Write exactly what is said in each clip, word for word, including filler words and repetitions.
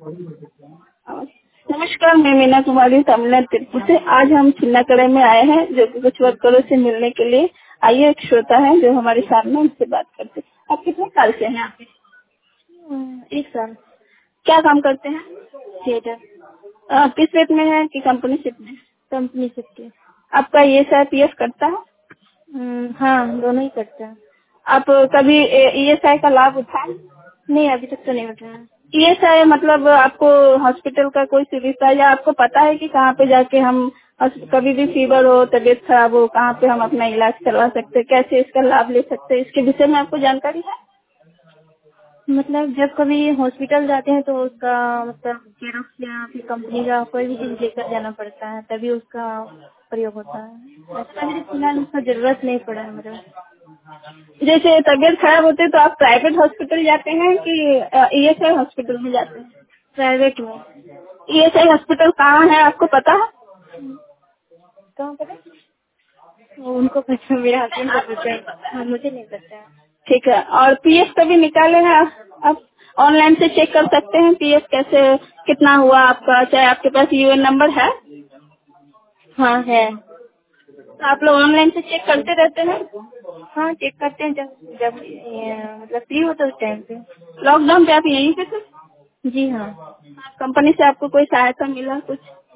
नमस्कार, मैं मीना कुमारी तमिलनाडु तिरुपति से। आज हम छिन्नाकड़े में आए हैं जो कि कुछ वर्करों से मिलने के लिए। आइए, एक श्रोता है जो हमारे सामने, उनसे बात करते हैं। आप कितने साल से हैं यहाँ पे? हम्म, एक साल। क्या काम करते हैं? थिएटर। अ, किस रेट में है कि कंपनी शिप में? कंपनी सबके। आपका E S I P F करता है? हम्म, हाँ, दोनों ही करते हैं। आप कभी ई एस आई का लाभ उठाए? नहीं, अभी तक तो नहीं उठाया। ई एस आई मतलब आपको हॉस्पिटल का कोई सुविधा, या आपको पता है कि कहाँ पे जाके हम हॉस- कभी भी फीवर हो, तबीयत खराब हो, कहाँ पे हम अपना इलाज करवा सकते हैं, कैसे इसका लाभ ले सकते हैं, इसके विषय में आपको जानकारी है? मतलब जब कभी हॉस्पिटल जाते हैं तो उसका मतलब जेरोक्स या फिर कंपनी का कोई भी चीज लेकर जाना पड़ता है, तभी उसका प्रयोग होता है। ऐसा अभी तक फिलहाल उसका जरूरत नहीं पड़ा है मेरे। जैसे तबीयत खराब होती है तो आप प्राइवेट हॉस्पिटल जाते हैं कि ई एस आई हॉस्पिटल में जाते हैं? प्राइवेट में। ई एस आई हॉस्पिटल कहाँ है, आपको पता है? कहाँ पर है? वो उनको पता, मेरे हस्बैंड को पता है। हाँ, मुझे नहीं पता है। ठीक है। और पी एफ कभी निकाले हैं आप? आप ऑनलाइन से चेक कर सकते हैं पी एफ कैसे, कितना हुआ आपका, चाहे आपके पास यू एन नंबर है हाँ है। तो आप लोग ऑनलाइन से चेक करते रहते हैं। हाँ, चेक करते हैं जब जब ये, मतलब फ्री होता है उस टाइम पे। लॉकडाउन पे आप यहीं पे थे? जी हाँ। कंपनी से आपको कोई सहायता मिला कुछ?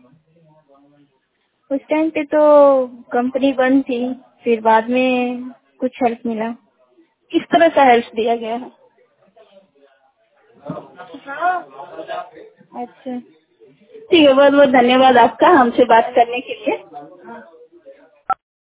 उस टाइम पे तो कंपनी बंद थी, फिर बाद में कुछ हेल्प मिला। किस तरह का हेल्प दिया गया है? अच्छा। ठीक है, बहुत बहुत धन्यवाद आपका हमसे बात करने के लिए।